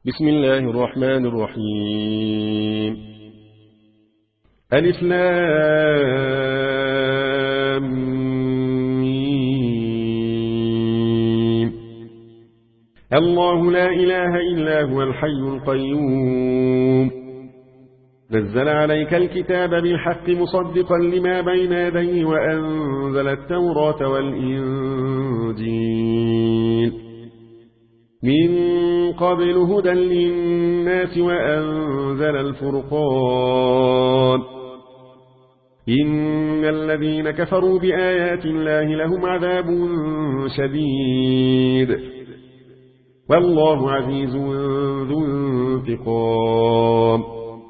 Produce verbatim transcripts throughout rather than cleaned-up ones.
بسم الله الرحمن الرحيم. ألف لام ميم. الله لا إله إلا هو الحي القيوم، نزل عليك الكتاب بالحق مصدقا لما بين يديه وأنزل التوراة والإنجيل من قبل هدى للناس وأنزل الفرقان. إن الذين كفروا بآيات الله لهم عذاب شديد والله عزيز ذو انتقام.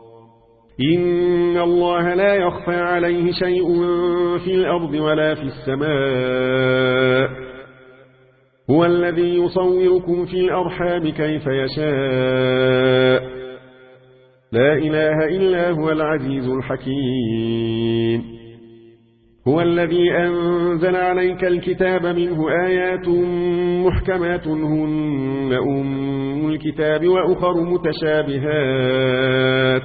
إن الله لا يخفى عليه شيء في الأرض ولا في السماء، هو الذي يصوركم في الأرحام كيف يشاء، لا إله إلا هو العزيز الحكيم. هو الذي أنزل عليك الكتاب منه آيات محكمات هن أم الكتاب وأخر متشابهات،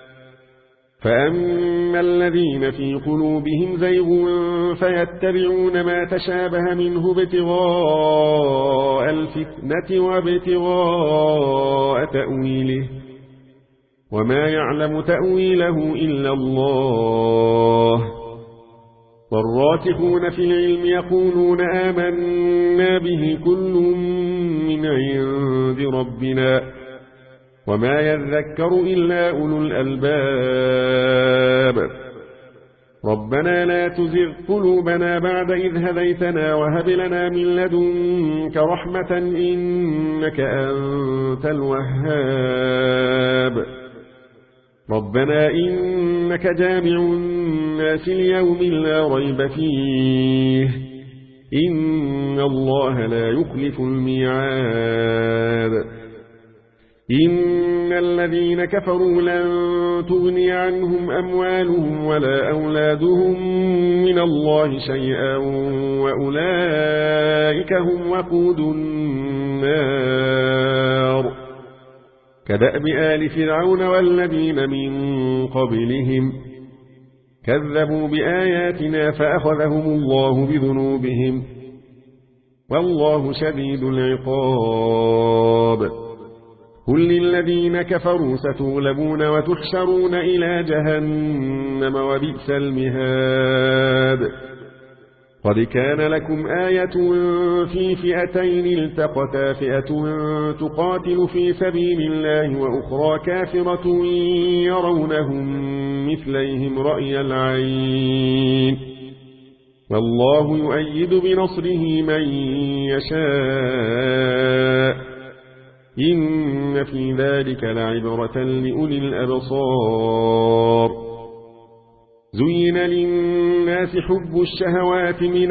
فأما الذين في قلوبهم زيغ فيتبعون ما تشابه منه ابتغاء الفتنة وابتغاء تأويله، وما يعلم تأويله إلا الله. والراسخون في العلم يقولون آمنا به كل من عند ربنا وما يذكر إلا أولو الألباب. ربنا لا تزغ قلوبنا بعد إذ هديتنا وهب لنا من لدنك رحمة إنك أنت الوهاب. ربنا إنك جامع الناس ليوم لا ريب فيه إن الله لا يخلف الميعاد. إن الذين كفروا لن تغني عنهم أموالهم ولا أولادهم من الله شيئا وأولئك هم وقود النار، كدأب آل فرعون والذين من قبلهم كذبوا بآياتنا فأخذهم الله بذنوبهم والله شديد العقاب. قل للذين كفروا ستغلبون وتحشرون إلى جهنم وبئس المهاد. قد كان لكم آية في فئتين التقتا، فئة تقاتل في سبيل الله وأخرى كافرة يرونهم مثليهم رأي العين والله يؤيد بنصره من يشاء إن في ذلك لعبرة لأولي الأبصار. زين للناس حب الشهوات من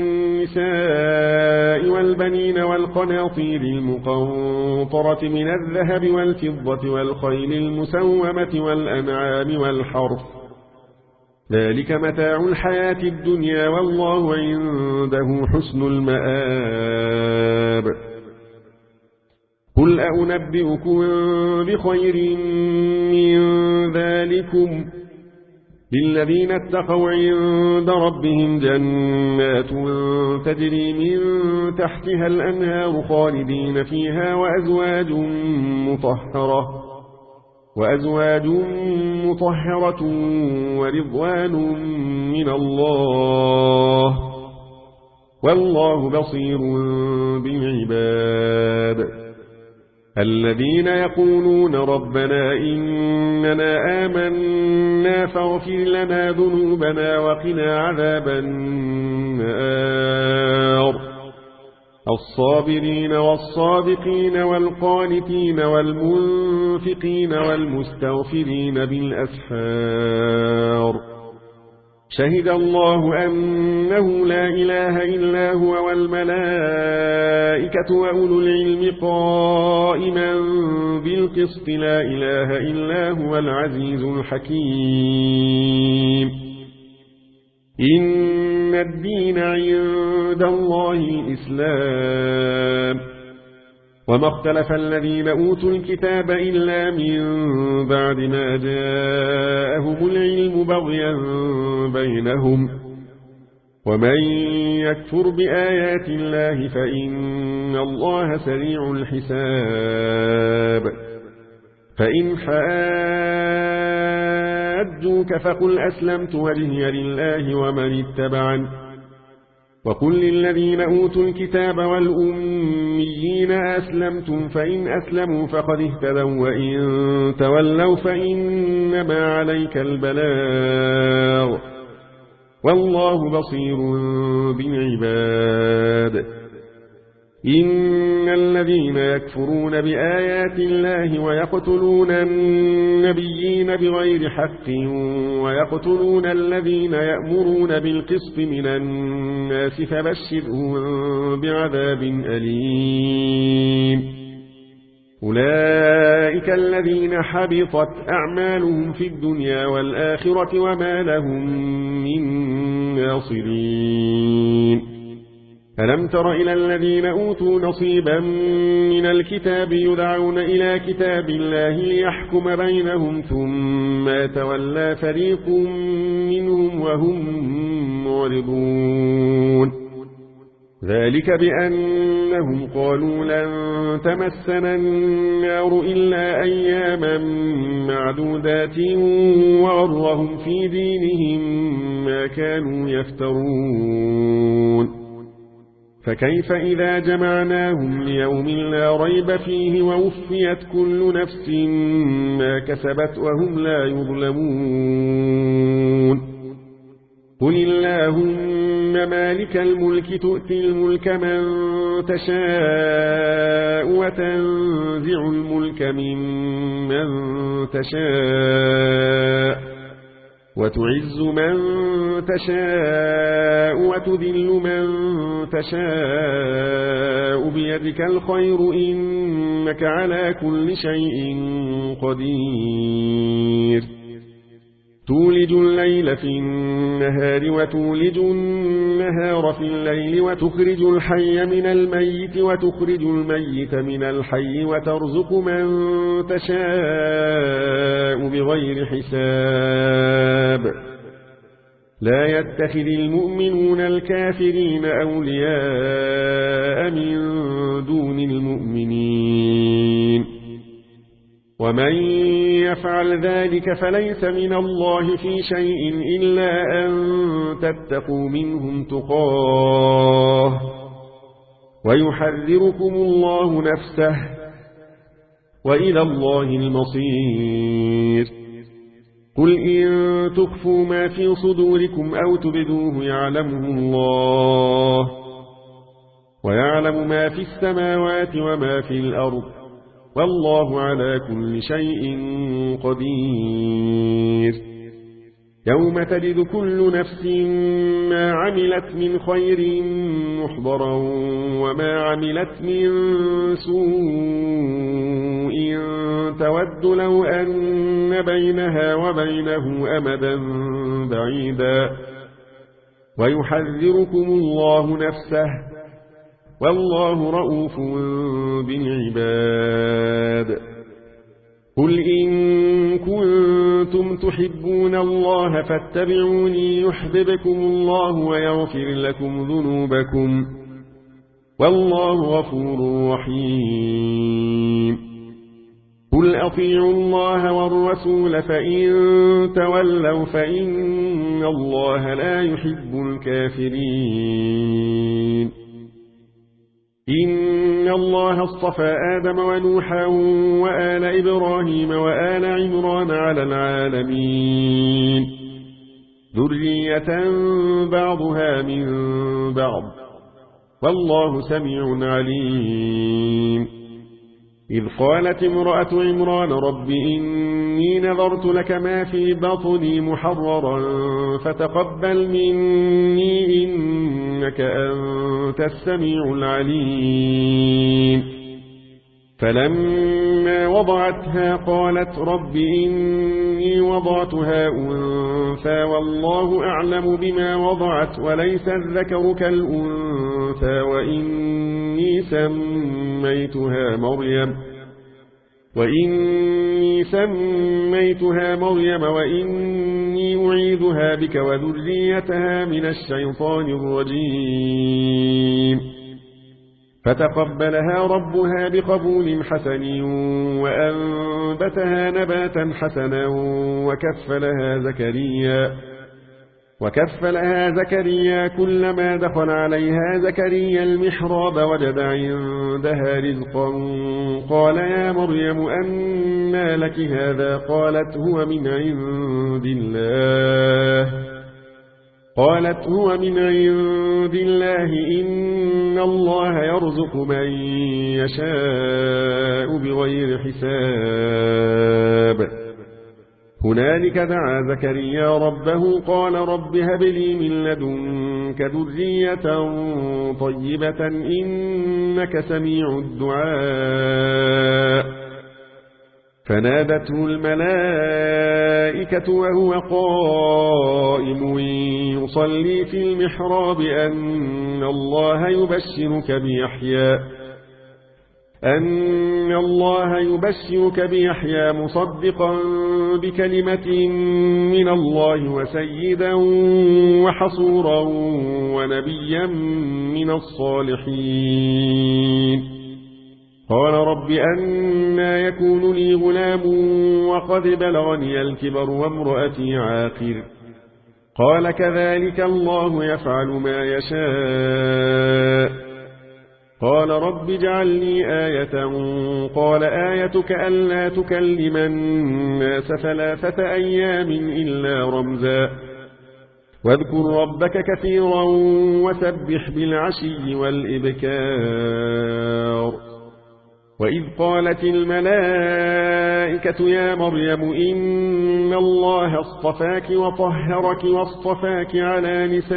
النساء والبنين والقناطير المقنطرة من الذهب والفضة والخيل المسومة والأنعام والحرث، ذلك متاع الحياة الدنيا والله عنده حسن المآب. قل أنبئكم بخير من ذلكم للذين اتقوا عند ربهم جنات تجري من تحتها الأنهار خالدين فيها وأزواج مطهرة وأزواج مطهرة ورضوان من الله والله بصير بالعباد. الذين يقولون ربنا إننا آمنا فاغفر لنا ذنوبنا وقنا عذاب النار. الصابرين والصادقين والقانتين والمنفقين والمستغفرين بالأسحار. شهد الله أنه لا إله إلا هو والملائكة وأولو العلم قائما بالقسط لا إله إلا هو العزيز الحكيم. إن الدين عند الله الإسلام وما اختلف الذين أوتوا الكتاب إلا من بعد ما جاءهم العلم بغيا بينهم ومن يكفر بآيات الله فإن الله سريع الحساب فإن حاجوك فقل أسلمت وجهي لله ومن اتبعني وقل للذين أوتوا الكتاب والأميين أسلمتم فإن أسلموا فقد اهتدوا وإن تولوا فإنما عليك البلاغ والله بصير بالعباد إن الذين يكفرون بآيات الله ويقتلون النبيين بغير حق ويقتلون الذين يأمرون بالقسط من الناس فبشرهم بعذاب أليم أولئك الذين حبطت أعمالهم في الدنيا والآخرة وما لهم من ناصرين ألم تر إلى الذين أوتوا نصيبا من الكتاب يدعون إلى كتاب الله ليحكم بينهم ثم تولى فريق منهم وهم معرضون ذلك بأنهم قالوا لن تمسنا النار إلا أياما معدودات وغرهم في دينهم ما كانوا يفترون فكيف إذا جمعناهم ليوم لا ريب فيه ووفيت كل نفس ما كسبت وهم لا يظلمون قل اللهم مالك الملك تؤتي الملك من تشاء وتنزع الملك ممن تشاء وتعز من تشاء وتذل من تشاء بيدك الخير إنك على كل شيء قدير تولج الليل في النهار وتولج النهار في الليل وتخرج الحي من الميت وتخرج الميت من الحي وترزق من تشاء بغير حساب لا يتخذ المؤمنون الكافرين أولياء من دون المؤمنين ومن يفعل ذلك فليس من الله في شيء إلا أن تتقوا منهم تقاه ويحذركم الله نفسه وإلى الله المصير قل إن تخفوا ما في صدوركم أو تبدوه يعلمه الله ويعلم ما في السماوات وما في الأرض والله على كل شيء قدير يوم تجد كل نفس ما عملت من خير محضرا وما عملت من سوء تود لو أن بينها وبينه أمدا بعيدا ويحذركم الله نفسه والله رؤوف بالعباد قل إن كنتم تحبون الله فاتبعوني يحببكم الله ويغفر لكم ذنوبكم والله غفور رحيم قل أطيعوا الله والرسول فإن تولوا فإن الله لا يحب الكافرين إن الله اصطفى آدم ونوحا وآل إبراهيم وآل عمران على العالمين ذرية بعضها من بعض والله سميع عليم إذ قالت امرأة عمران رب إني نذرت لك ما في بطني محررا فتقبل مني إنك أنت السميع العليم فلما وضعتها قالت رب إني وضعتها أنثى والله أعلم بما وضعت وليس الذكر كالأنثى وإني سميتها مريم وإني سميتها مريم وإني أعيذها بك وذريتها من الشيطان الرجيم فتقبلها ربها بقبول حسن وأنبتها نباتا حسنا وكفلها زكريا وكفلها زكريا كلما دخل عليها زكريا المحراب وجد عندها رزقا قال يا مريم أنى لك هذا قالت هو من عند الله قالت هو من عند الله إن الله يرزق من يشاء بغير حساب هنالك دعا زكريا ربه قال رب هب لي من لدنك ذرية طيبة إنك سميع الدعاء فنادته الملائكة وهو قائم يصلي في المحراب أن الله يبشرك بيحيى أن الله يبشرك بيحيى مصدقا بكلمة من الله وسيدا وحصورا ونبيا من الصالحين قال رب أنى يكون لي غلام وقد بلغني الكبر وامرأتي عاقر قال كذلك الله يفعل ما يشاء قال رب اجعل لي آية قال آيتك ألا تكلم الناس ثلاثة أيام إلا رمزا واذكر ربك كثيرا وسبح بالعشي والإبكار وإذ قالت الملائكة يا مريم إن الله اصطفاك وطهرك واصطفاك على نساء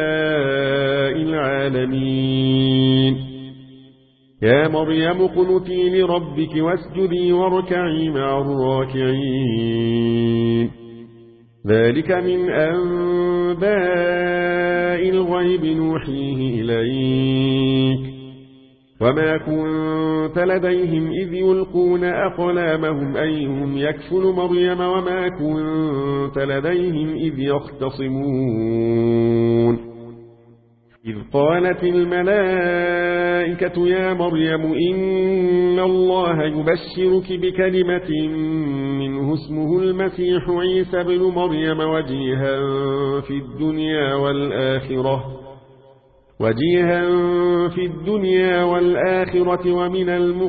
العالمين يا مريم قنتي لربك واسجدي واركعي مع الراكعين ذلك من أنباء الغيب نوحيه إليك وما كنت لديهم إذ يلقون أقلامهم أيهم يكفل مريم وما كنت لديهم إذ يختصمون إذ قالت الملائكة يا مريم إن الله يبشرك بكلمة منه اسمه المسيح عيسى بن مريم وجيها في الدنيا والآخرة وجيها في الدنيا والآخرة ومن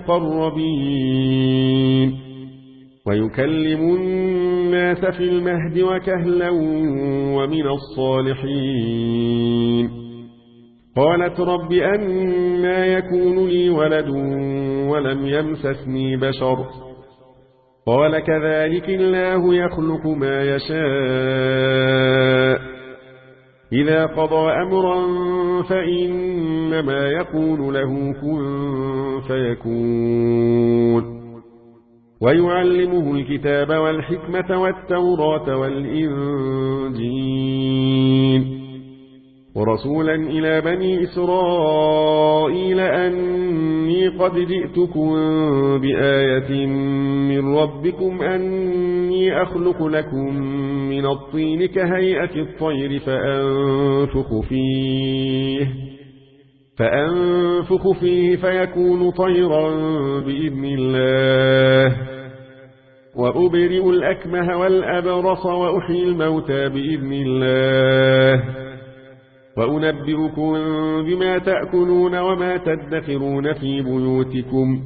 المقربين ويكلم الناس في المهد وكهلا ومن الصالحين قالت رب أنى يكون لي ولد ولم يمسسني بشر قال كذلك الله يخلق ما يشاء إذا قضى أمرا فإنما يقول له كن فيكون ويعلمه الكتاب والحكمة والتوراة والإنجيل ورسولا إلى بني إسرائيل أني قد جئتكم بآية من ربكم أني أخلق لكم من الطين كهيئة الطير فأنفخ فيه فأنفخ فيه فيكون طيرا بإذن الله وأبرئ الأكمه والأبرص وأحيي الموتى بإذن الله وأنبئكم بما تأكلون وما تدخرون في بيوتكم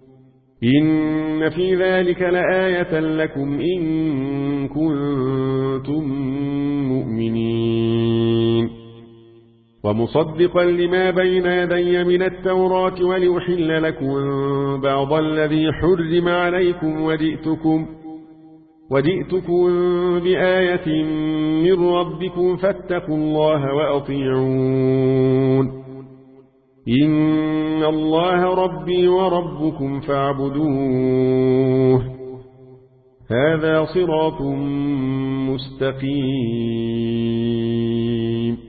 إن في ذلك لآية لكم إن كنتم مؤمنين ومصدقا لما بين يدي من التوراة ولأحل لكم بعض الذي حرم عليكم وجئتكم وجئتكم بآية من ربكم فاتقوا الله وأطيعون إن الله ربي وربكم فاعبدوه هذا صراط مستقيم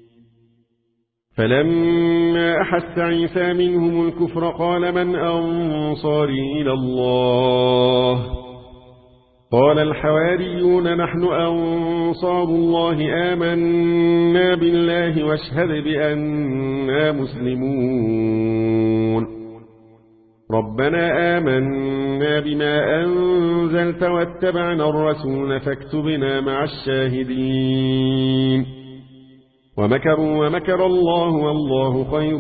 فلما أحس عيسى منهم الكفر قال من أنصاري إلى الله قال الحواريون نحن أنصار الله آمنا بالله واشهد بأننا مسلمون ربنا آمنا بما أنزلت واتبعنا الرسول فاكتبنا مع الشاهدين ومكروا ومكر الله والله خير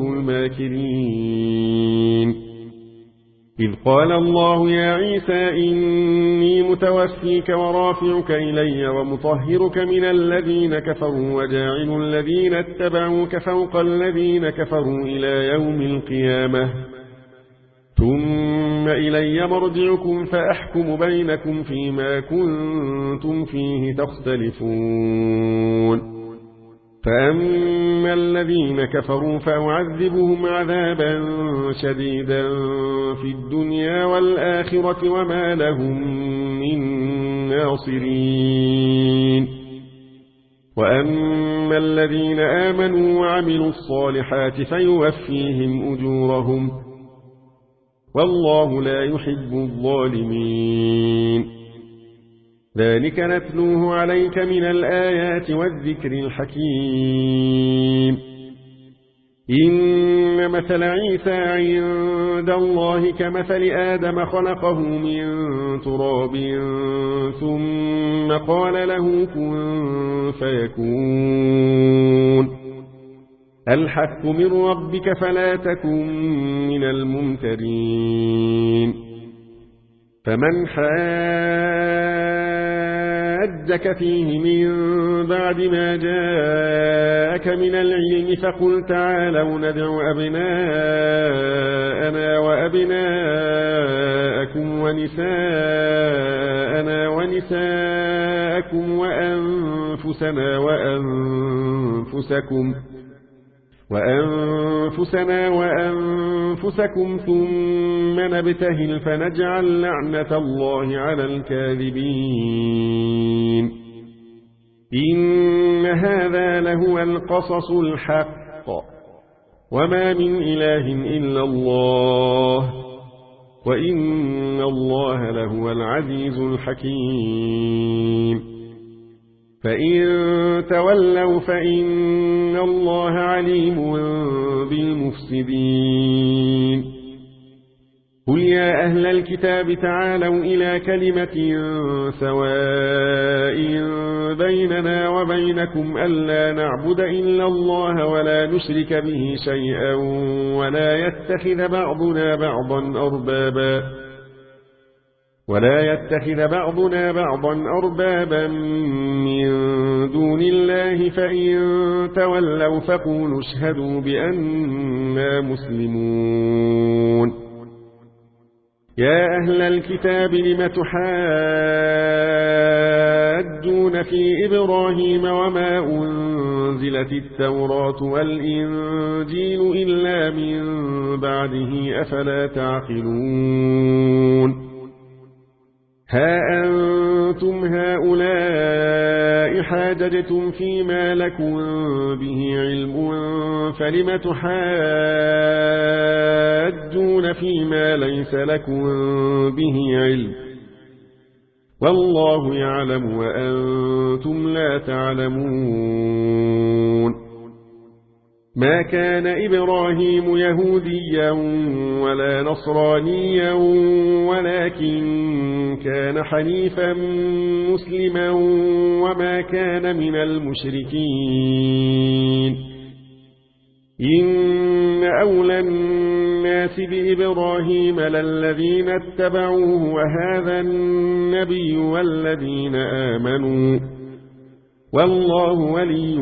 الماكرين إذ قال الله يا عيسى إني متوفيك ورافعك إلي ومطهرك من الذين كفروا وجاعل الذين اتبعوك فوق الذين كفروا إلى يوم القيامة ثم إلي مرجعكم فأحكم بينكم فيما كنتم فيه تختلفون فأما الذين كفروا فأعذبهم عذابا شديدا في الدنيا والآخرة وما لهم من ناصرين وأما الذين آمنوا وعملوا الصالحات فيوفيهم أجورهم والله لا يحب الظالمين ذلك نتلوه عليك من الآيات والذكر الحكيم إن مثل عيسى عند الله كمثل آدم خلقه من تراب ثم قال له كن فيكون الحق من ربك فلا تكن من الممترين فمن حاجك فيه من بعد ما جاءك من العلم فقل تعالوا ندعو أبناءنا وأبناءكم ونساءنا ونساءكم وأنفسنا وأنفسكم وأنفسنا وأنفسكم ثم نبتهل فنجعل لعنة الله على الكاذبين إن هذا لهو القصص الحق وما من إله إلا الله وإن الله لهو العزيز الحكيم فإن تولوا فإن الله عليم بالمفسدين قل يا أهل الكتاب تعالوا إلى كلمة سواء بيننا وبينكم ألا نعبد إلا الله ولا نشرك به شيئا ولا يتخذ بعضنا بعضا أربابا ولا يتخذ بعضنا بعضا أربابا من دون الله فإن تولوا فقولوا اشهدوا بأننا مسلمون يا أهل الكتاب لم تحاجون في إبراهيم وما أنزلت التوراة والإنجيل إلا من بعده أفلا تعقلون ها أنتم هؤلاء حاججتم فيما لكم به علم فلم تحاجون فيما ليس لكم به علم والله يعلم وأنتم لا تعلمون ما كان إبراهيم يهوديا ولا نصرانيا ولكن كان حنيفا مسلما وما كان من المشركين إن أولى الناس بإبراهيم للذين اتبعوه وهذا النبي والذين آمنوا والله ولي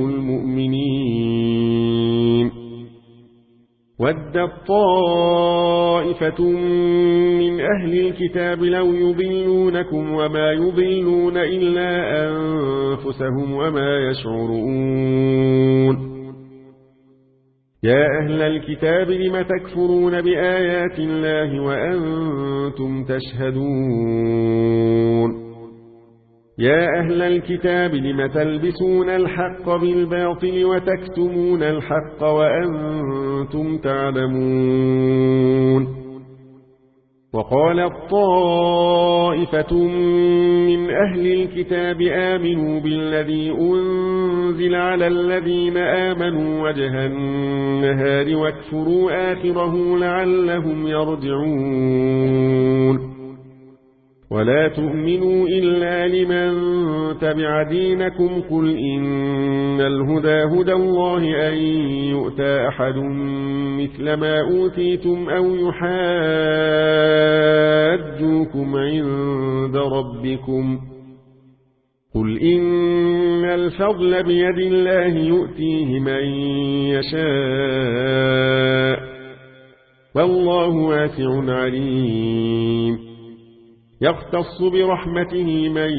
المؤمنين ودت طائفة من أهل الكتاب لو يضلونكم وما يضلون إلا أنفسهم وما يشعرون يا أهل الكتاب لم تكفرون بآيات الله وأنتم تشهدون يا أهل الكتاب لم تلبسون الحق بالباطل وتكتمون الحق وأنتم تعلمون وقالت طائفة من أهل الكتاب آمنوا بالذي أنزل على الذين آمنوا وجه النهار واكفروا آخره لعلهم يرجعون ولا تؤمنوا إلا لمن تبع دينكم قل إن الهدى هدى الله أن يؤتى أحد مثل ما أوتيتم أو يحاجوكم عند ربكم قل إن الفضل بيد الله يؤتيه من يشاء والله واسع عليم يختص برحمته من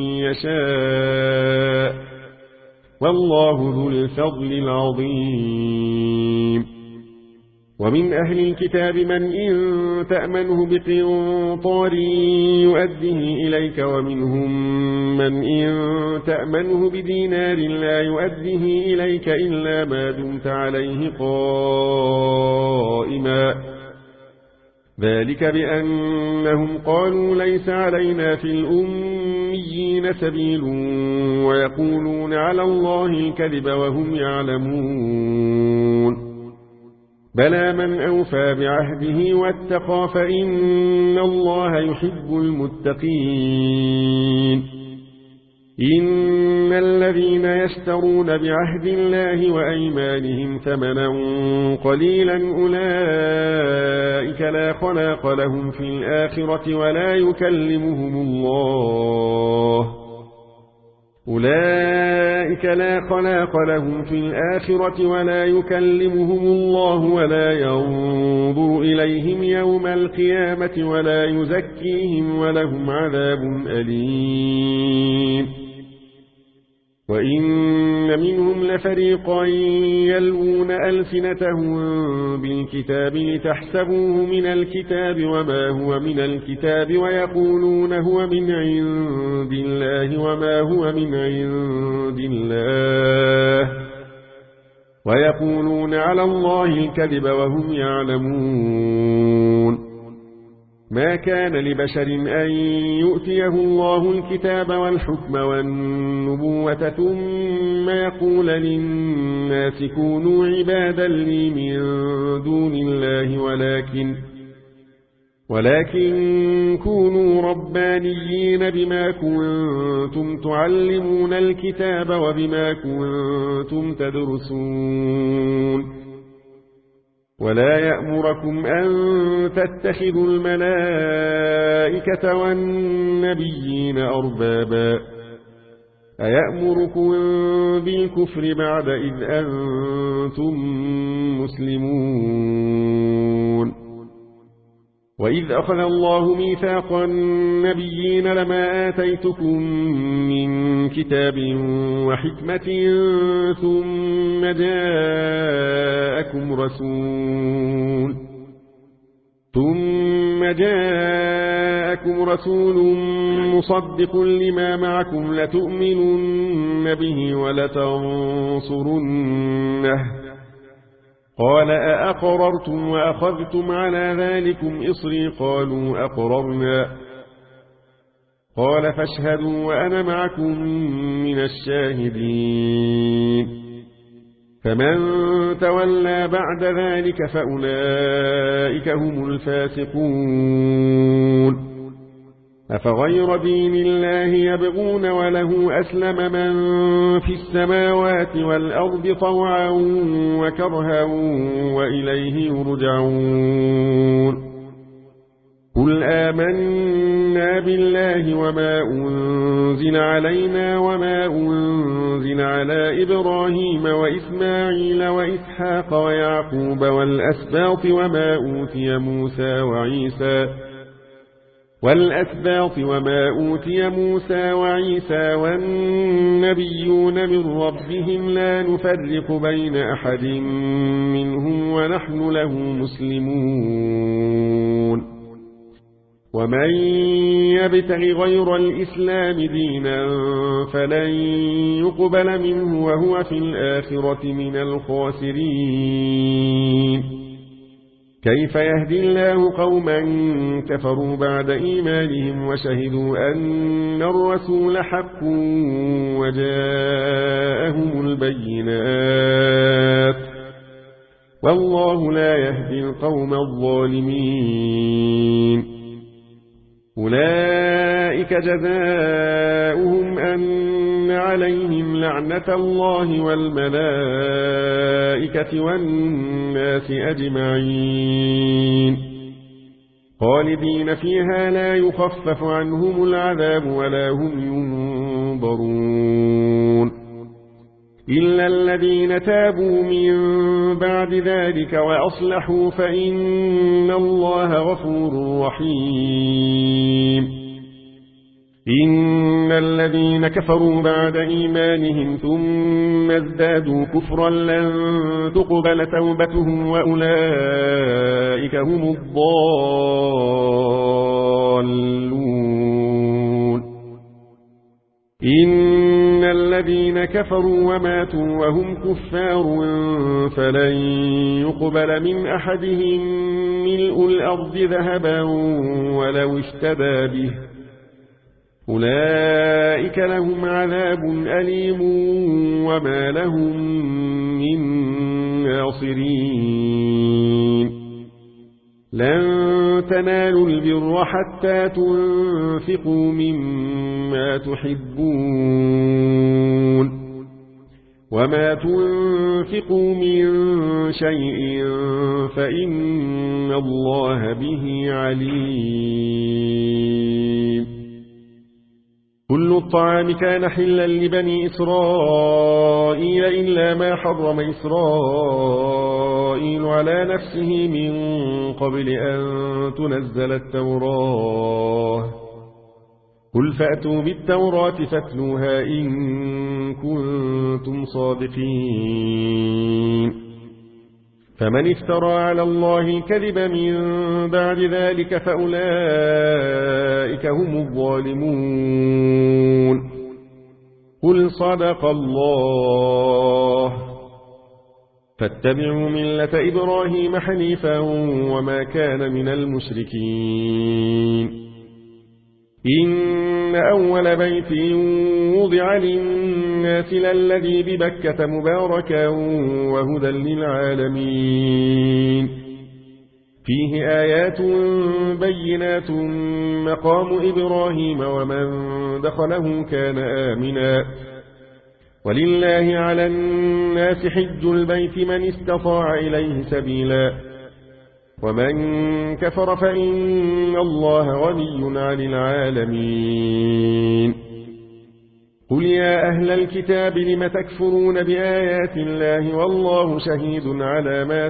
يشاء والله ذو الفضل العظيم ومن أهل الكتاب من إن تأمنه بقنطار يؤده إليك ومنهم من إن تأمنه بدينار لا يؤده إليك إلا ما دمت عليه قائما ذلك بأنهم قالوا ليس علينا في الأميين سبيل ويقولون على الله الكذب وهم يعلمون بلى من أوفى بعهده واتقى فإن الله يحب المتقين إن الذين يشترون بعهد الله وأيمانهم ثمنا قليلا أولئك لا خلاق لهم في الآخرة ولا يكلمهم الله أولئك لا خلاق لهم في الآخرة ولا يكلمهم الله ولا ينظر إليهم يوم القيامة ولا يزكيهم ولهم عذاب أليم وإن منهم لفريقا يلوون ألسنتهم بالكتاب لتحسبوه من الكتاب وما هو من الكتاب ويقولون هو من عند الله وما هو من عند الله ويقولون على الله الكذب وهم يعلمون ما كان لبشر أن يؤتيه الله الكتاب والحكم والنبوة ثم يقول للناس كونوا عبادا لي من دون الله ولكن ولكن كونوا ربانيين بما كنتم تعلمون الكتاب وبما كنتم تدرسون ولا يأمركم أن تتخذوا الملائكة والنبيين أربابا أيأمركم بالكفر بعد إذ أنتم مسلمون وإذ أخذ الله ميثاق النبيين لما آتيتكم من كتاب وحكمة ثم جاءكم رسول ثم جاءكم رسول مصدق لما معكم لتؤمنن به ولتنصرنه قال أأقررتم وأخذتم على ذلكم إصري قالوا أقررنا قال فاشهدوا وأنا معكم من الشاهدين فمن تولى بعد ذلك فأولئك هم الفاسقون أفغير دين الله يبغون وله أسلم من في السماوات والأرض طوعا وكرها وإليه يرجعون قل آمنا بالله وما أنزل علينا وما أنزل على إبراهيم وإسماعيل وإسحاق ويعقوب والأسباط وما أوتي موسى وعيسى والأسباط وما أوتي موسى وعيسى والنبيون من ربهم لا نفرق بين أحد منهم ونحن له مسلمون ومن يبتغ غير الإسلام دينا فلن يقبل منه وهو في الآخرة من الخاسرين كيف يهدي الله قوما كفروا بعد إيمانهم وشهدوا أن الرسول حق وجاءهم البينات والله لا يهدي القوم الظالمين أولئك جزاؤهم أن عليهم لعنة الله والملائكة والناس أجمعين خالدين فيها لا يخفف عنهم العذاب ولا هم ينظرون إلا الذين تابوا من بعد ذلك وأصلحوا فإن الله غفور رحيم إن الذين كفروا بعد إيمانهم ثم ازدادوا كفرا لن تقبل توبتهم وأولئك هم الضالون إن الذين كفروا وماتوا وهم كفار فلن يقبل من أحدهم ملء الأرض ذهبا ولو اشتدى به أولئك لهم عذاب أليم وما لهم من ناصرين لن تنالوا البر حتى تنفقوا مما تحبون وما تنفقوا من شيء فإن الله به عليم كل الطعام كان حلا لبني إسرائيل إلا ما حرم إسرائيل على نفسه من قبل أن تنزل التوراة قل فأتوا بالتوراة فاتلوها إن كنتم صادقين فمن افترى على الله الكذب من بعد ذلك فأولئك هم الظالمون قل صدق الله فاتبعوا ملة إبراهيم حنيفا وما كان من المشركين إن أول بيت وضع للناس للذي ببكة مباركا وهدى للعالمين فيه آيات بينات مقام إبراهيم ومن دخله كان آمنا ولله على الناس حج البيت من استطاع إليه سبيلا ومن كفر فإن الله غني عن العالمين قل يا أهل الكتاب لم تكفرون بآيات الله والله شهيد على ما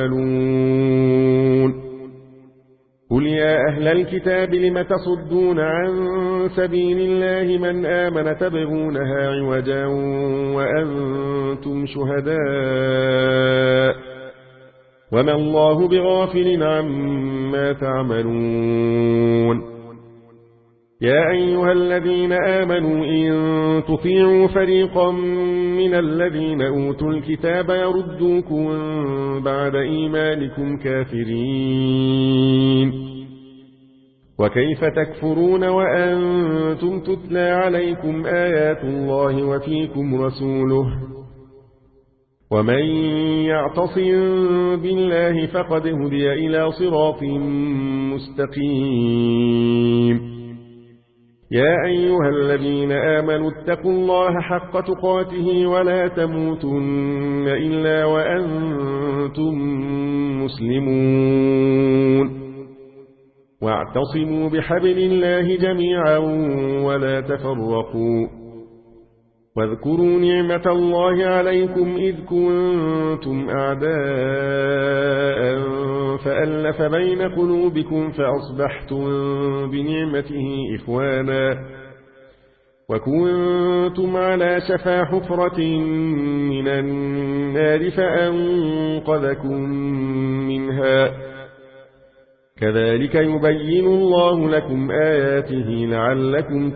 تعملون قل يا أهل الكتاب لم تصدون عن سبيل الله من آمن تبغونها عوجا وأنتم شهداء وما الله بغافل عما تعملون يا أيها الذين آمنوا إن تطيعوا فريقا من الذين أوتوا الكتاب يردوكم بعد إيمانكم كافرين وكيف تكفرون وأنتم تتلى عليكم آيات الله وفيكم رسوله ومن يعتصم بالله فقد هدي إلى صراط مستقيم يا أيها الذين آمنوا اتقوا الله حق تقاته ولا تموتن إلا وأنتم مسلمون واعتصموا بحبل الله جميعا ولا تفرقوا واذكروا نعمة الله عليكم إذ كنتم أعداء فألف بين قلوبكم فأصبحتم بنعمته إخوانا وكنتم على شفا حفرة من النار فأنقذكم منها كذلك يبين الله لكم آياته لعلكم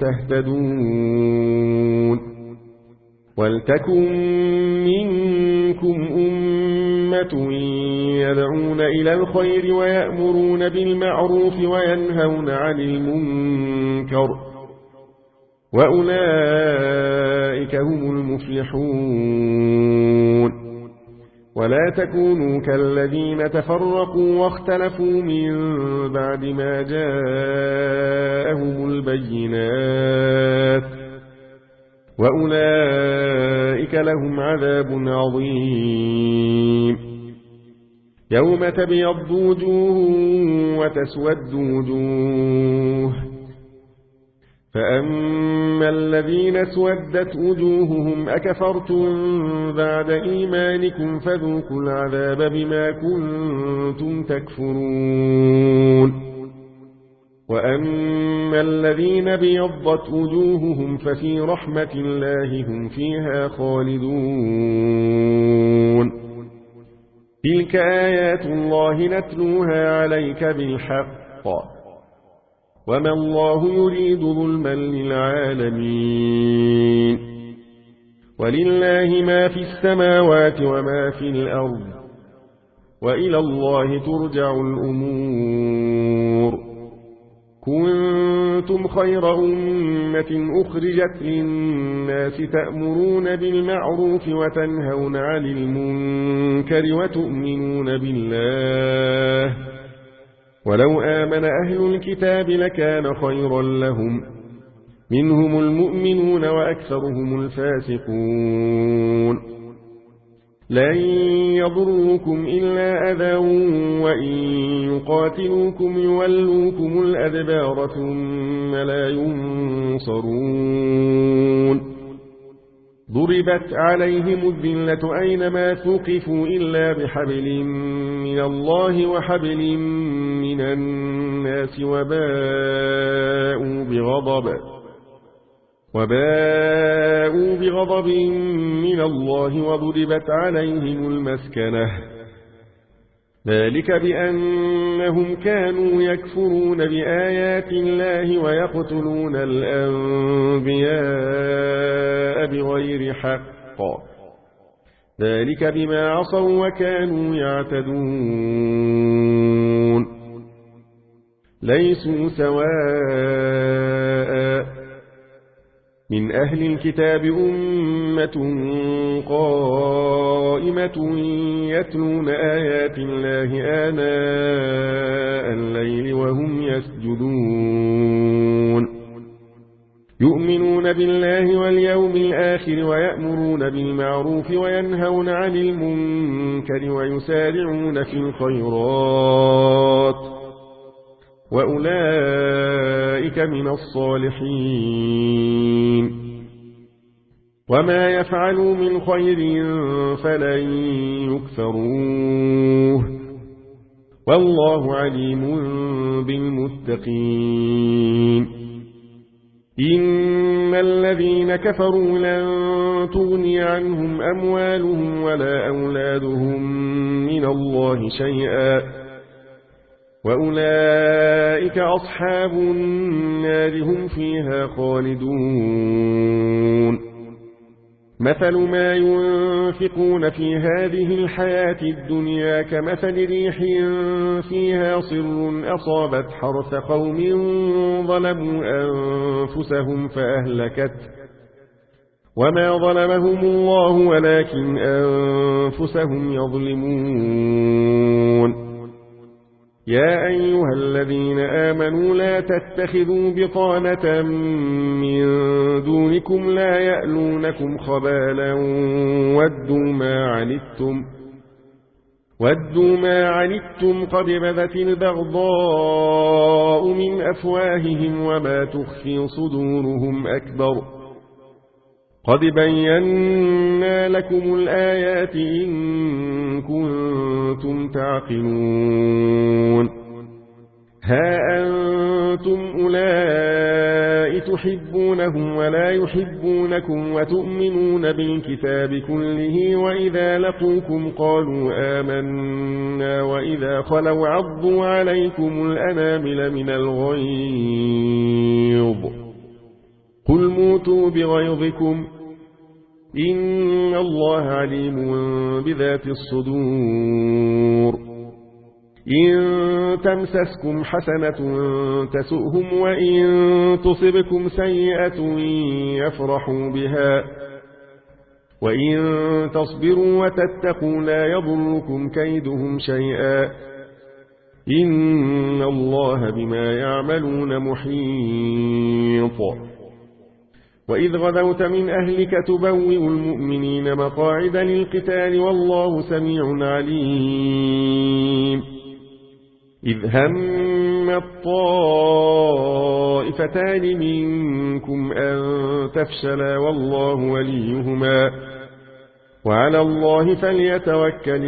تهتدون ولتكن منكم أمة يدعون إلى الخير ويأمرون بالمعروف وينهون عن المنكر وأولئك هم المفلحون ولا تكونوا كالذين تفرقوا واختلفوا من بعد ما جاءهم البينات وأولئك لهم عذاب عظيم يوم تبيض وجوه وتسود وجوه فأما الذين اسودت وجوههم أكفرتم بعد إيمانكم فذوقوا العذاب بما كنتم تكفرون وأما الذين بيضت وجوههم ففي رحمة الله هم فيها خالدون تلك آيات الله نتلوها عليك بالحق وما الله يريد ظلما للعالمين ولله ما في السماوات وما في الأرض وإلى الله ترجع الأمور كنتم خير أمة أخرجت للناس تأمرون بالمعروف وتنهون عن المنكر وتؤمنون بالله ولو آمن أهل الكتاب لكان خيرا لهم منهم المؤمنون وأكثرهم الفاسقون لن يضروكم إلا أذى وإن يقاتلوكم يولوكم الأدبار ثم لا ينصرون ضربت عليهم الذلة أينما ثقفوا إلا بحبل من الله وحبل من الناس وباءوا بغضب وباءوا بغضب من الله وضربت عليهم المسكنة ذلك بأنهم كانوا يكفرون بآيات الله ويقتلون الأنبياء بغير حق ذلك بما عصوا وكانوا يعتدون ليسوا سواء من أهل الكتاب أمة قائمة يتلون آيات الله آناء الليل وهم يسجدون يؤمنون بالله واليوم الآخر ويأمرون بالمعروف وينهون عن المنكر ويسارعون في الخيرات وأولئك من الصالحين وما يفعلوا من خير فلن يكفروه والله عليم بالمتقين إن الذين كفروا لن تغني عنهم أموالهم ولا أولادهم من الله شيئا وأولئك أصحاب النار هم فيها خالدون مثل ما ينفقون في هذه الحياة الدنيا كمثل ريح فيها صر أصابت حرث قوم ظلموا أنفسهم فأهلكت وما ظلمهم الله ولكن أنفسهم يظلمون يا أيها الذين آمنوا لا تتخذوا بطانة من دونكم لا يألونكم خبالا ودوا ما عنتم ودوا ما عنتم قد بدت البغضاء من أفواههم وما تخفي صدورهم أكبر قد بينا لكم الآيات إن كنتم تعقلون ها أنتم أولئك تحبونهم ولا يحبونكم وتؤمنون بالكتاب كله وإذا لقوكم قالوا آمنا وإذا خلوا عضوا عليكم الأنامل من الغيظ قل موتوا بغيظكم إن الله عليم بذات الصدور إن تمسسكم حسنة تسؤهم وإن تصبكم سيئة يفرحوا بها وإن تصبروا وتتقوا لا يضركم كيدهم شيئا إن الله بما يعملون محيط وإذ غدوت من أهلك تبوئ المؤمنين مقاعد للقتال والله سميع عليم إذ هم الطائفتان منكم أن تفشلا والله وليهما وعلى الله فليتوكل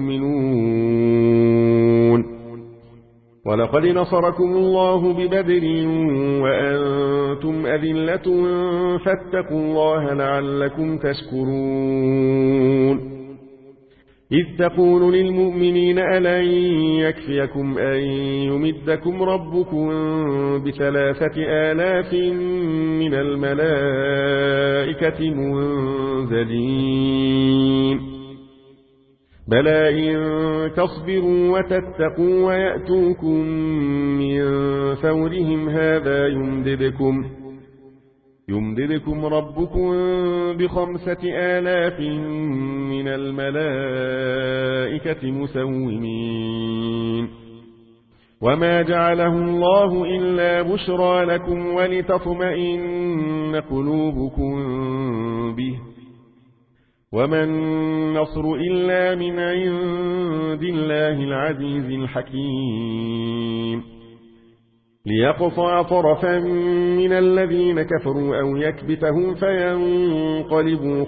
المؤمنون ولقد نصركم الله ببدر وأنتم أذلة فاتقوا الله لعلكم تشكرون إذ تقول للمؤمنين ألن يكفيكم أن يمدكم ربكم بثلاثة آلاف من الملائكة منزلين بلى إن تصبروا وتتقوا ويأتوكم من فورهم هذا يمددكم يمددكم ربكم بخمسة آلاف من الملائكة مسومين وما جعله الله إلا بشرى لكم ولتطمئن قلوبكم به وما النصر إلا من عند الله العزيز الحكيم ليقطع طرفا من الذين كفروا أو يكبتهم فينقلبوا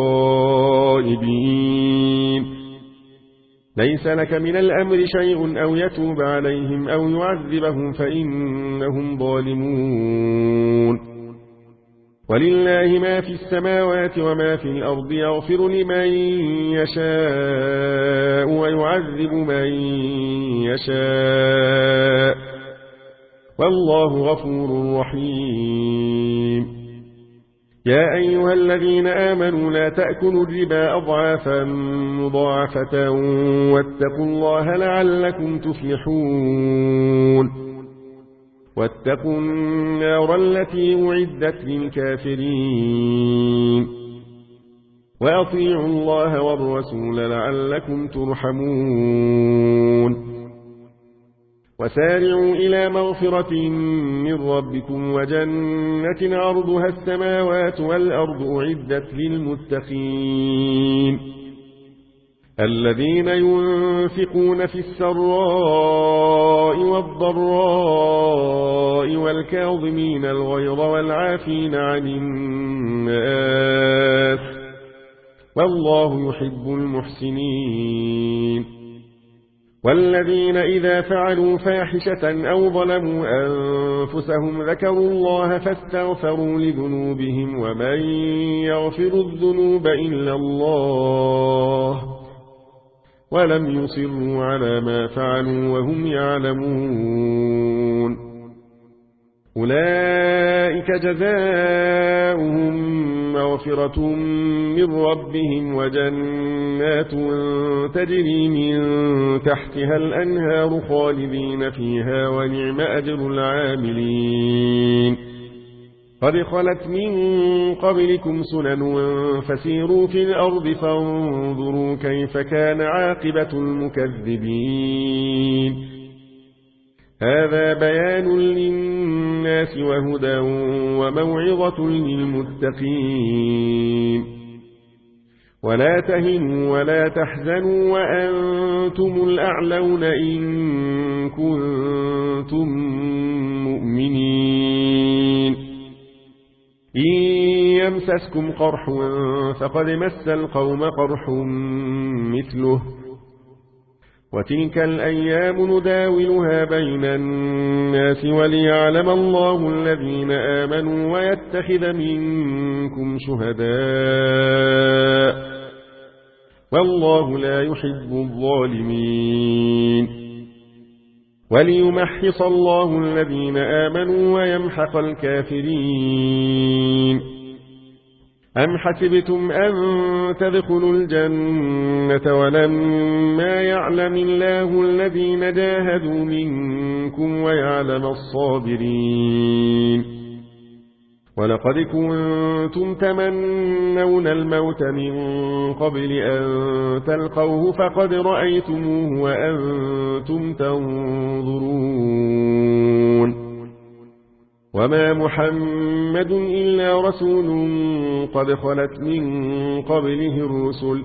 خائبين ليس لك من الأمر شيء أو يتوب عليهم أو يعذبهم فإنهم ظالمون ولله ما في السماوات وما في الأرض يغفر لمن يشاء ويعذب من يشاء والله غفور رحيم يا أيها الذين آمنوا لا تأكلوا الربا أضعافا مضاعفة واتقوا الله لعلكم تفلحون واتقوا النار التي أعدت للكافرين وأطيعوا الله والرسول لعلكم ترحمون وسارعوا إلى مغفرة من ربكم وجنة عرضها السماوات والأرض أعدت للمتقين الذين ينفقون في السراء والضراء والكاظمين الغيظ والعافين عن الناس والله يحب المحسنين والذين إذا فعلوا فاحشة أو ظلموا أنفسهم ذكروا الله فاستغفروا لذنوبهم ومن يغفر الذنوب إلا الله ولم يصروا على ما فعلوا وهم يعلمون أولئك جزاؤهم مغفرة من ربهم وجنات تجري من تحتها الأنهار خالدين فيها ونعم أجر العاملين قد خلت من قبلكم سنن فسيروا في الأرض فانظروا كيف كان عاقبة المكذبين هذا بيان للناس وهدى وموعظة للمتقين ولا تهنوا ولا تحزنوا وأنتم الأعلون إن كنتم مؤمنين إن يمسسكم قرح فقد مس القوم قرح مثله وتلك الأيام نداولها بين الناس وليعلم الله الذين آمنوا ويتخذ منكم شهداء والله لا يحب الظالمين وليمحص الله الذين آمنوا ويمحق الكافرين أم حسبتم أن تدخلوا الجنة ولما يعلم الله الذين جاهدوا منكم ويعلم الصابرين ولقد كنتم تمنون الموت من قبل أن تلقوه فقد رأيتموه وأنتم تنظرون وما محمد إلا رسول قد خلت من قبله الرسل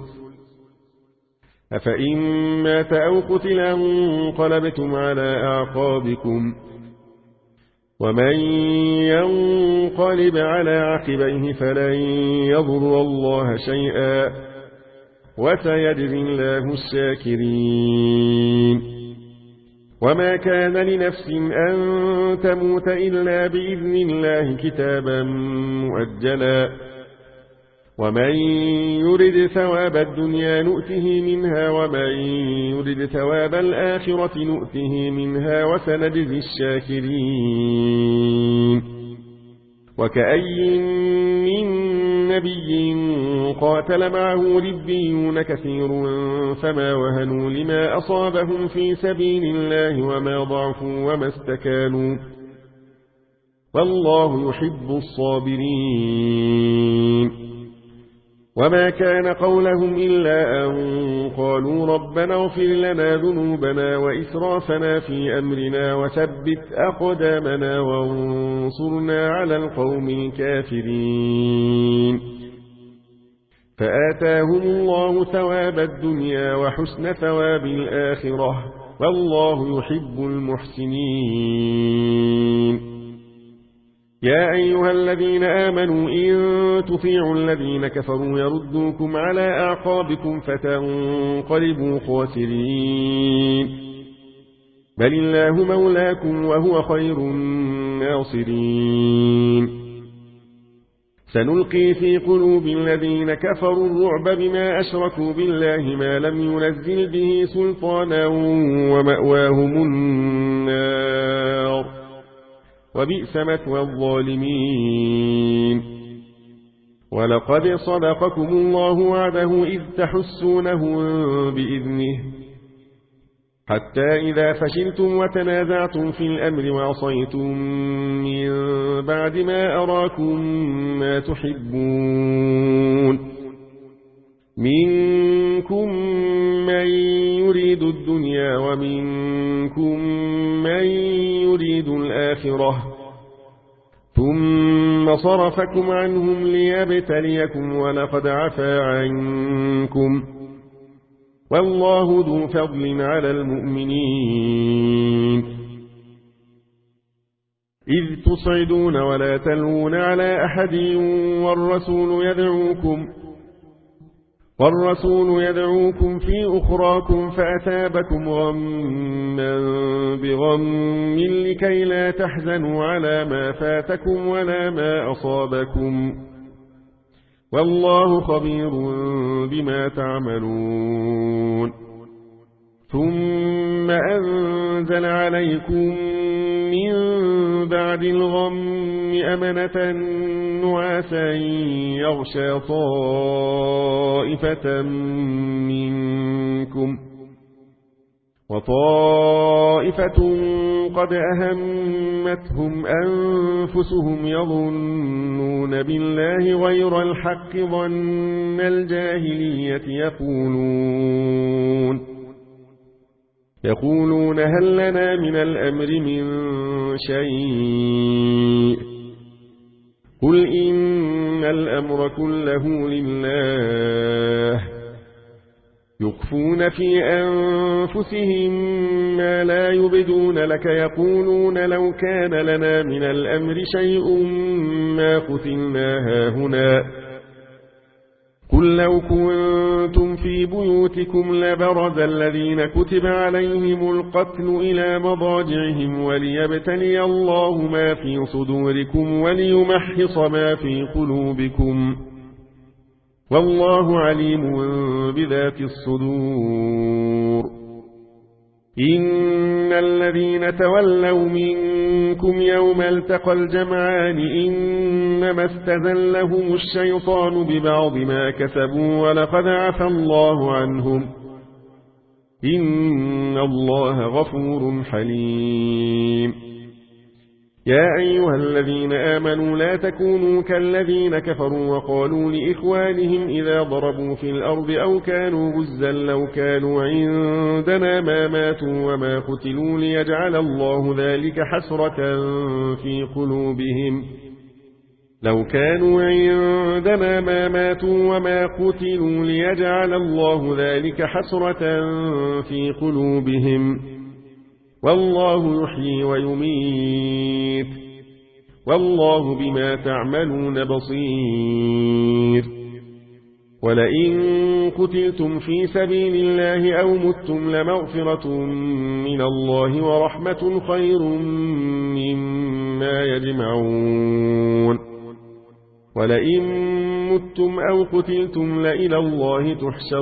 أفإن مات أو قتل انقلبتم على أعقابكم ومن ينقلب على عقبيه فلن يضر الله شيئا وسيجزي الله الشاكرين وما كان لنفس أن تموت إلا بإذن الله كتابا مؤجلا ومن يرد ثواب الدنيا نؤته منها ومن يرد ثواب الآخرة نؤته منها وسنجزي الشاكرين وكأي من نبي قاتل معه ربيون كثير فما وهنوا لما أصابهم في سبيل الله وما ضعفوا وما استكانوا والله يحب الصابرين وما كان قولهم إلا أن قالوا ربنا اغفر لنا ذنوبنا وإسرافنا في أمرنا وثبت أقدامنا وانصرنا على القوم الكافرين فآتاهم الله ثواب الدنيا وحسن ثواب الآخرة والله يحب المحسنين يا أيها الذين آمنوا إن تطيعوا الذين كفروا يردوكم على أعقابكم فتنقلبوا خاسرين بل الله مولاكم وهو خير الناصرين سنلقي في قلوب الذين كفروا الرعب بما أشركوا بالله ما لم ينزل به سلطانا ومأواهم النار وبئس مثوى الظالمين ولقد صدقكم الله وعده إذ تحسونه بإذنه حتى إذا فشلتم وتنازعتم في الأمر وعصيتم من بعد ما أراكم ما تحبون منكم من يريد الدنيا ومنكم من يريد الآخرة ثم صرفكم عنهم ليبتليكم ولقد عفا عنكم والله ذو فضل على المؤمنين إذ تصعدون ولا تلوون على أحد والرسول يدعوكم والرسول يدعوكم في أخراكم فأثابكم غما بغم لكي لا تحزنوا على ما فاتكم ولا ما أصابكم والله خبير بما تعملون ثم أنزل عليكم من بعد الغم أمنة نعاسا يغشى طائفة منكم وطائفة قد أهمتهم أنفسهم يظنون بالله غير الحق ظن الجاهلية يقولون يقولون هل لنا من الأمر من شيء قل إن الأمر كله لله يخفون في أنفسهم ما لا يبدون لك يقولون لو كان لنا من الأمر شيء ما قتلنا هاهنا قل لو كنتم في بيوتكم لبرز الذين كتب عليهم القتل إلى مضاجعهم وليبتلي الله ما في صدوركم وليمحص ما في قلوبكم والله عليم بذات الصدور إن الذين تولوا منكم يوم التقى الجمعان إنما استزلهم الشيطان ببعض ما كسبوا ولقد عفى الله عنهم إن الله غفور حليم يا أيها الذين آمنوا لا تكونوا كالذين كفروا وقالوا لإخوانهم إذا ضربوا في الأرض أو كانوا غزا لو كانوا عندنا ما ماتوا وما قتلوا ليجعل الله ذلك حسرة في قلوبهم لو كانوا عندنا ما ماتوا وما قتلوا ليجعل الله ذلك حسرة في قلوبهم والله يحيي ويميت والله بما تعملون بصير ولئن قتلتم في سبيل الله أو متم لمغفرة من الله ورحمة خير مما يجمعون ولئن متم أو قتلتم لإلى الله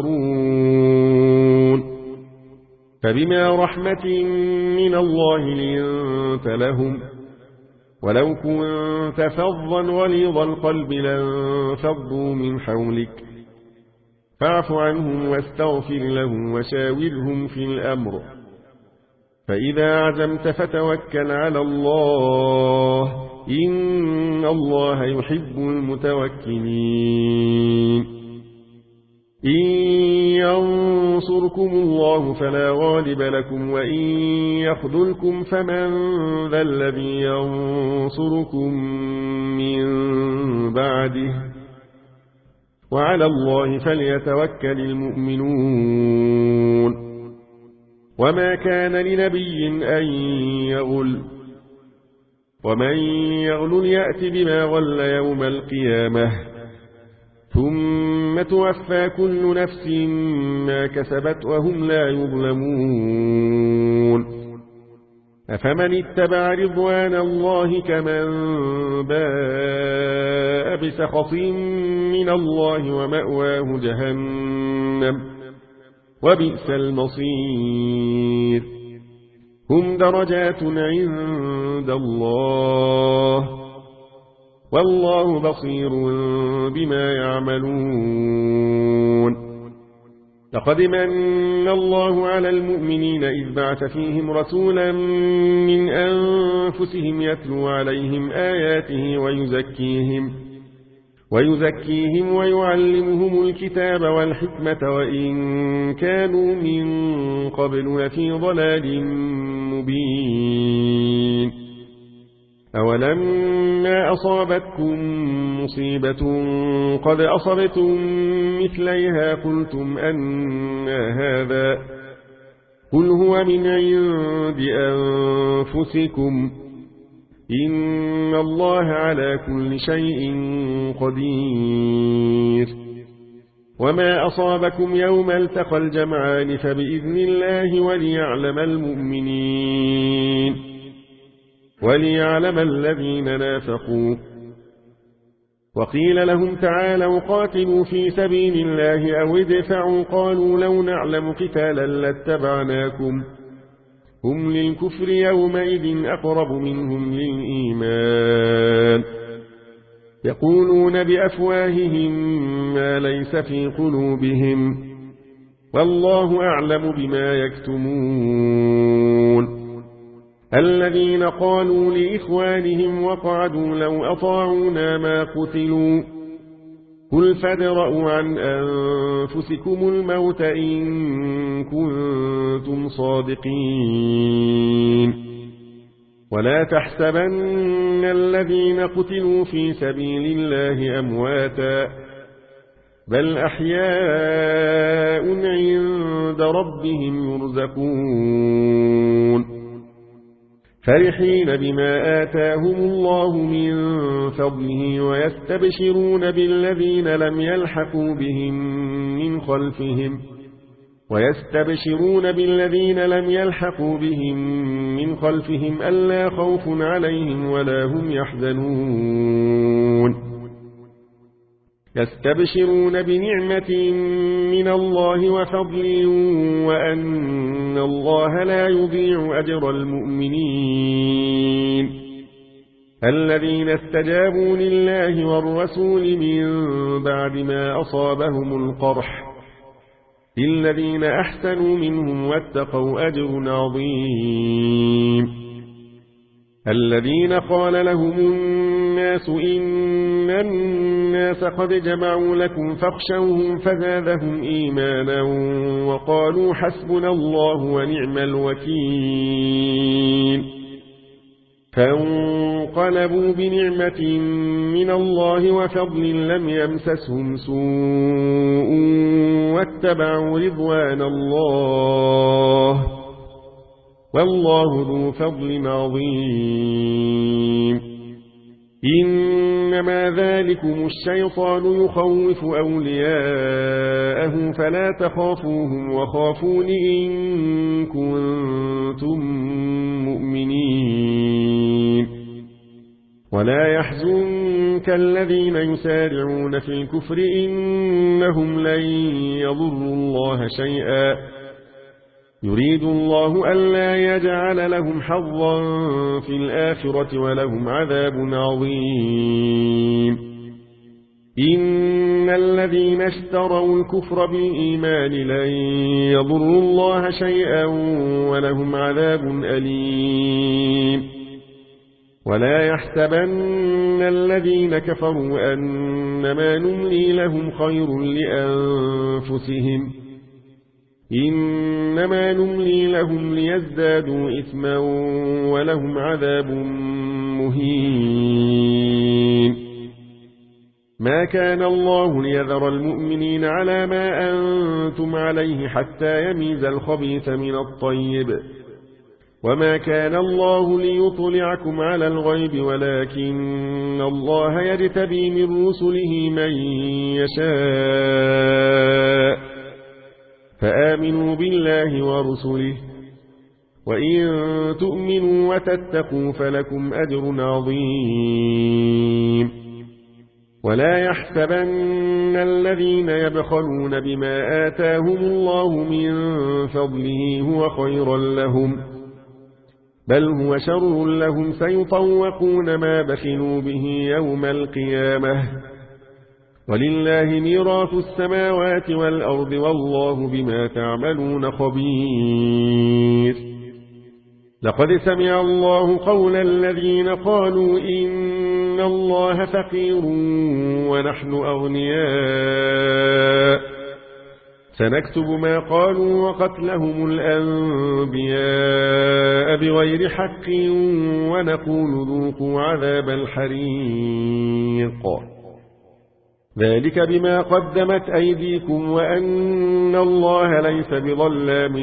تحشرون فبما رحمة من الله لنت لهم ولو كنت فظا غليظ القلب لانفضوا من حولك فاعف عنهم واستغفر لهم وشاورهم في الأمر فإذا عزمت فتوكل على الله إن الله يحب المتوكلين إن ينصركم الله فلا غالب لكم وإن يخذلكم فمن ذا الذي ينصركم من بعده وعلى الله فليتوكل المؤمنون وما كان لنبي أن يغل ومن يغل يأت بما غل يوم القيامة ثم توفى كل نفس ما كسبت وهم لا يظلمون أفمن اتبع رضوان الله كمن باء بسخط من الله ومأواه جهنم وبئس المصير هم درجات عند الله والله بصير بما يعملون لقد من الله على المؤمنين إذ بعث فيهم رسولا من أنفسهم يتلو عليهم آياته ويزكيهم ويزكيهم ويعلمهم الكتاب والحكمة وإن كانوا من قبل لفي ضلال مبين أولما أصابتكم مصيبة قد أصبتم مثليها قلتم أن هذا قل هو من عند أنفسكم إن الله على كل شيء قدير وما أصابكم يوم التقى الجمعان فبإذن الله وليعلم المؤمنين وليعلم الذين نافقوا وقيل لهم تعالوا قاتلوا في سبيل الله أو ادفعوا قالوا لو نعلم قتالا لاتبعناكم هم للكفر يومئذ أقرب منهم للإيمان يقولون بأفواههم ما ليس في قلوبهم والله أعلم بما يكتمون الذين قالوا لإخوانهم وقعدوا لو أطاعونا ما قتلوا قل فادرءوا عن أنفسكم الموت إن كنتم صادقين ولا تحسبن الذين قتلوا في سبيل الله أمواتا بل أحياء عند ربهم يرزقون فرحين بما آتاهم الله من فضله ويستبشرون بالذين لم يلحقوا بهم من خلفهم ويستبشرون بالذين لم يلحقوا بهم من خلفهم ألا خوف عليهم ولا هم يحزنون يستبشرون بنعمة من الله وفضل وأن الله لا يضيع أجر المؤمنين الذين استجابوا لله والرسول من بعد ما أصابهم القرح للذين أحسنوا منهم واتقوا أجر عظيم الذين قال لهم الناس إن الناس قد جمعوا لكم فاخشوهم فزادهم إيمانا وقالوا حسبنا الله ونعم الوكيل فانقلبوا بنعمة من الله وفضل لم يمسسهم سوء واتبعوا رضوان الله والله ذو فضل عظيم إنما ذلكم الشيطان يخوف أولياءه فلا تخافوهم وخافون إن كنتم مؤمنين ولا يحزنك الذين يسارعون في الكفر إنهم لن يضروا الله شيئا يريد الله ألا يجعل لهم حظا في الآخرة ولهم عذاب عظيم إن الذين اشتروا الكفر بالإيمان لن يضروا الله شيئا ولهم عذاب أليم ولا يحسبن الذين كفروا أنما نملي لهم خير لأنفسهم إنما نملي لهم ليزدادوا إثما ولهم عذاب مهين ما كان الله ليذر المؤمنين على ما أنتم عليه حتى يميز الخبيث من الطيب وما كان الله ليطلعكم على الغيب ولكن الله يجتبي من رسله من يشاء فآمنوا بالله ورسله وإن تؤمنوا وتتقوا فلكم أجر عظيم ولا يحسبن الذين يبخلون بما آتاهم الله من فضله هو خيرا لهم بل هو شر لهم سيطوقون ما بخلوا به يوم القيامة ولله ميراث السماوات والأرض والله بما تعملون خبير لقد سمع الله قول الذين قالوا إن الله فقير ونحن أغنياء سنكتب ما قالوا وقتلهم الأنبياء بغير حق ونقول ذوقوا عذاب الحريق ذلك بما قدمت أيديكم وأن الله ليس بظلام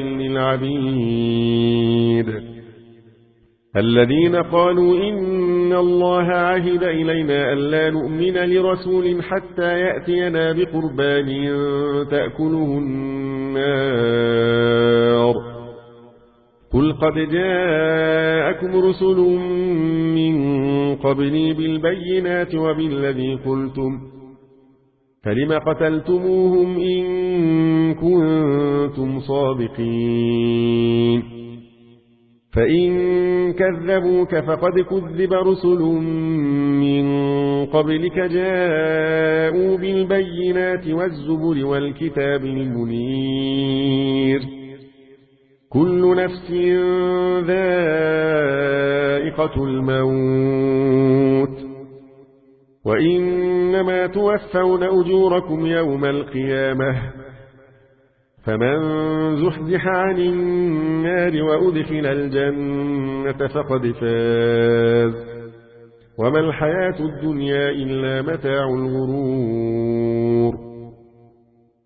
للعبيد الذين قالوا إن الله عهد إلينا ألا نؤمن لرسول حتى يأتينا بقربان تأكله النار قل قد جاءكم رسل من قبلي بالبينات وبالذي قلتم فلم قتلتموهم إن كنتم صادقين فإن كذبوك فقد كذب رسل من قبلك جاءوا بالبينات والزبر والكتاب المنير كل نفس ذائقة الموت وإنما توفون أجوركم يوم القيامة فمن زحزح عن النار وأدخل الجنة فقد فاز وما الحياة الدنيا إلا متاع الغرور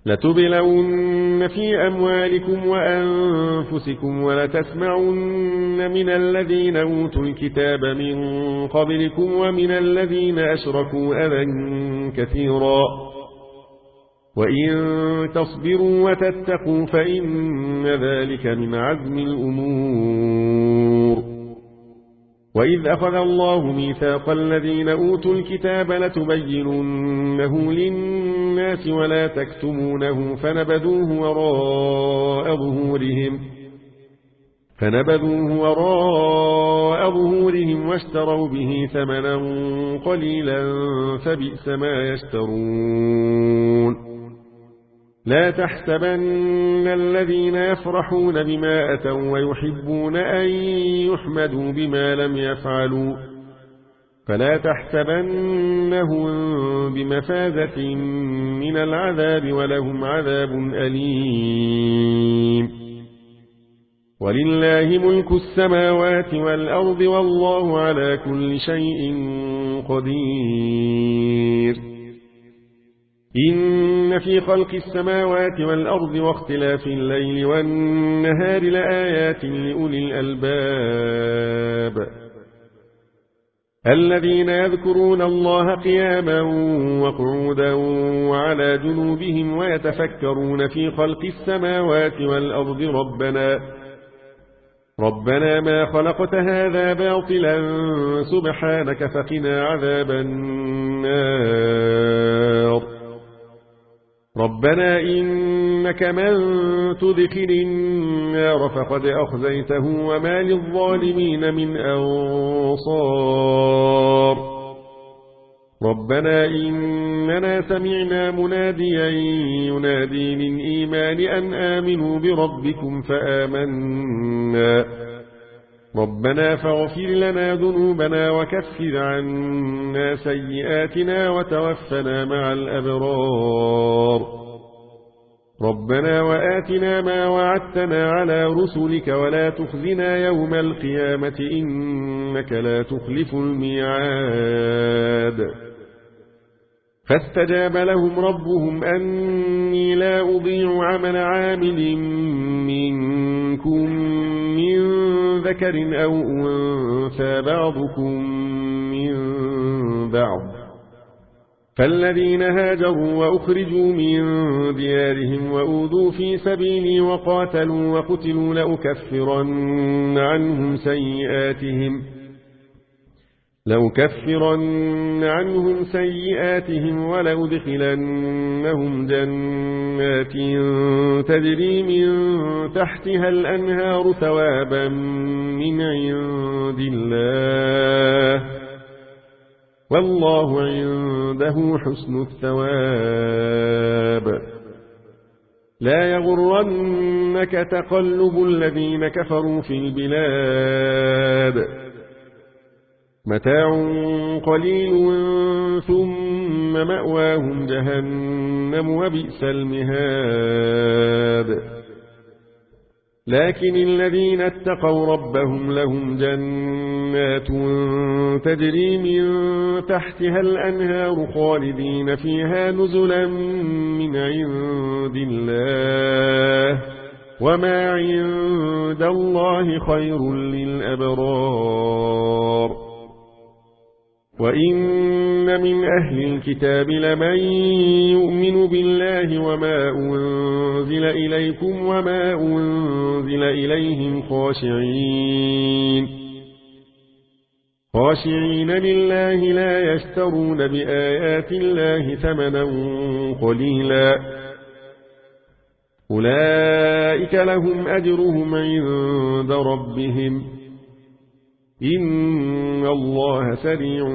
لتبلون في أموالكم وأنفسكم ولتسمعن من الذين أوتوا الكتاب من قبلكم ومن الذين أشركوا أذى كثيرا وإن تصبروا وتتقوا فإن ذلك من عزم الأمور. وإذ أخذ الله ميثاق الذين أوتوا الكتاب لتبيننه للناس ولا تكتمونه فنبذوه وراء ظهورهم فنبذوه وراء ظهورهم واشتروا به ثمنا قليلا فبئس ما يشترون. لا تحسبن الذين يفرحون بما أتوا ويحبون أن يحمدوا بما لم يفعلوا فلا تحسبنهم بمفازة من العذاب ولهم عذاب أليم. ولله ملك السماوات والأرض والله على كل شيء قدير. إن في خلق السماوات والأرض واختلاف الليل والنهار لآيات لأولي الألباب الذين يذكرون الله قياما وقعودا وعلى جنوبهم ويتفكرون في خلق السماوات والأرض ربنا ربنا ما خلقت هذا باطلا سبحانك فقنا عذاب النار. ربنا إنك من تدخل النار فقد أخزيته وما للظالمين من أنصار. ربنا إننا سمعنا مناديا ينادي للإيمان أن آمنوا بربكم فآمنا ربنا فاغفر لنا ذنوبنا وكفر عنا سيئاتنا وتوفنا مع الأبرار. ربنا وآتنا ما وعدتنا على رسلك ولا تخزنا يوم القيامة إنك لا تخلف الميعاد. فاستجاب لهم ربهم أني لا أضيع عمل عامل منكم من ذكر أو أنثى بعضكم من بعض فالذين هاجروا وأخرجوا من ديارهم وأوذوا في سبيلي وقاتلوا وقتلوا لأكفرن عنهم سيئاتهم لأكفرن عنهم سيئاتهم ولأدخلنهم جنات تجري من تحتها الأنهار ثوابا من عند الله والله عنده حسن الثواب. لا يغرنك تقلب الذين كفروا في البلاد متاع قليل ثم مأواهم جهنم وبئس المهاد. لكن الذين اتقوا ربهم لهم جنات تجري من تحتها الأنهار خالدين فيها نزلا من عند الله وما عند الله خير للأبرار. وإن من أهل الكتاب لمن يؤمن بالله وما أنزل إليكم وما أنزل إليهم خاشعين خاشعين لله لا يشترون بآيات الله ثمنا قليلا أولئك لهم أجرهم عند ربهم إن الله سريع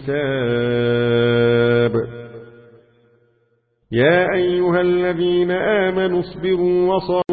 الحساب. يا أيها الذين آمنوا اصبروا وصابروا